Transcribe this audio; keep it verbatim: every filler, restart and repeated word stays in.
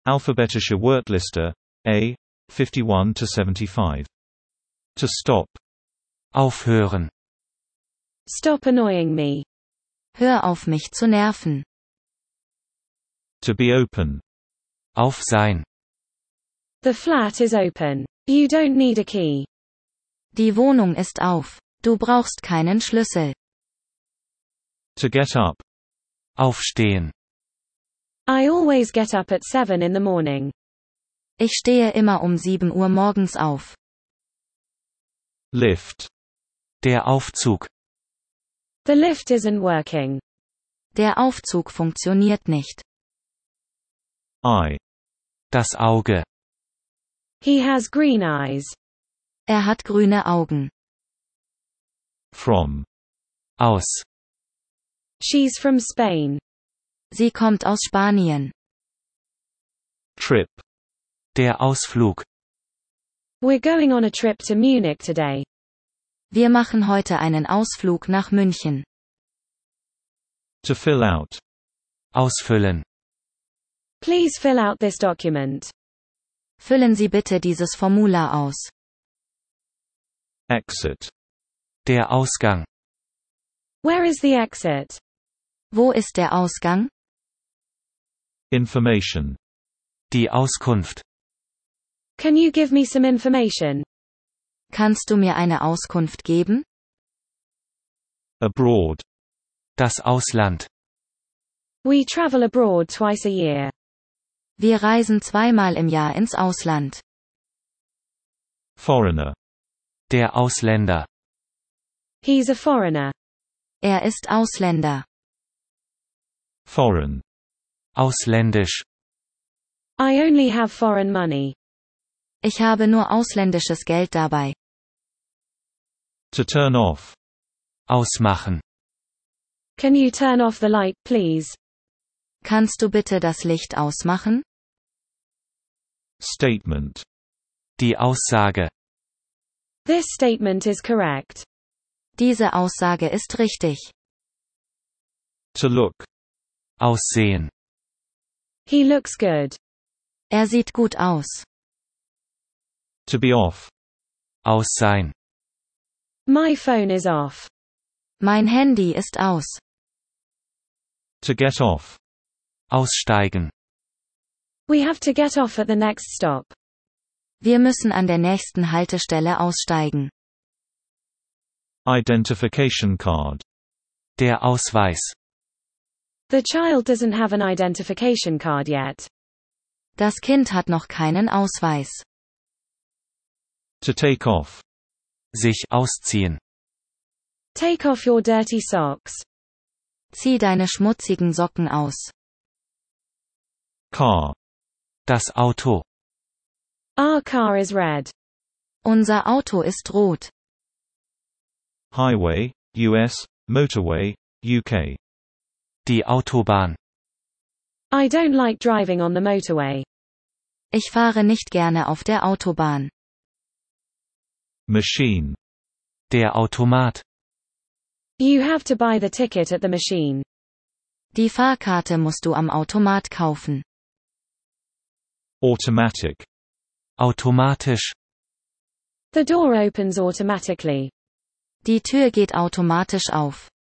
Alphabetische Wortliste. A. fifty-one to seventy-five. To stop. Aufhören. Stop annoying me. Hör auf mich zu nerven. To be open. Auf sein. The flat is open. You don't need a key. Die Wohnung ist auf. Du brauchst keinen Schlüssel. To get up. Aufstehen. I always get up at seven in the morning. Ich stehe immer um sieben Uhr morgens auf. Lift. Der Aufzug. The lift isn't working. Der Aufzug funktioniert nicht. Eye. Das Auge. He has green eyes. Er hat grüne Augen. From. Aus. She's from Spain. Sie kommt aus Spanien. Trip. Der Ausflug. We're going on a trip to Munich today. Wir machen heute einen Ausflug nach München. To fill out. Ausfüllen. Please fill out this document. Füllen Sie bitte dieses Formular aus. Exit. Der Ausgang. Where is the exit? Wo ist der Ausgang? Information. Die Auskunft. Can you give me some information? Kannst du mir eine Auskunft geben? Abroad. Das Ausland. We travel abroad twice a year. Wir reisen zweimal im Jahr ins Ausland. Foreigner. Der Ausländer. He's a foreigner. Er ist Ausländer. Foreign. Ausländisch. I only have foreign money. Ich habe nur ausländisches Geld dabei. To turn off. Ausmachen. Can you turn off the light, please? Kannst du bitte das Licht ausmachen? Statement. Die Aussage. This statement is correct. Diese Aussage ist richtig. To look. Aussehen. He looks good. Er sieht gut aus. To be off. Aus sein. My phone is off. Mein Handy ist aus. To get off. Aussteigen. We have to get off at the next stop. Wir müssen an der nächsten Haltestelle aussteigen. Identification card. Der Ausweis. The child doesn't have an identification card yet. Das Kind hat noch keinen Ausweis. To take off. Sich ausziehen. Take off your dirty socks. Zieh deine schmutzigen Socken aus. Car. Das Auto. Our car is red. Unser Auto ist rot. Highway, U S, motorway, U K. Die Autobahn. I don't like driving on the motorway. Ich fahre nicht gerne auf der Autobahn. Machine. Der Automat. You have to buy the ticket at the machine. Die Fahrkarte musst du am Automat kaufen. Automatic. Automatisch. The door opens automatically. Die Tür geht automatisch auf.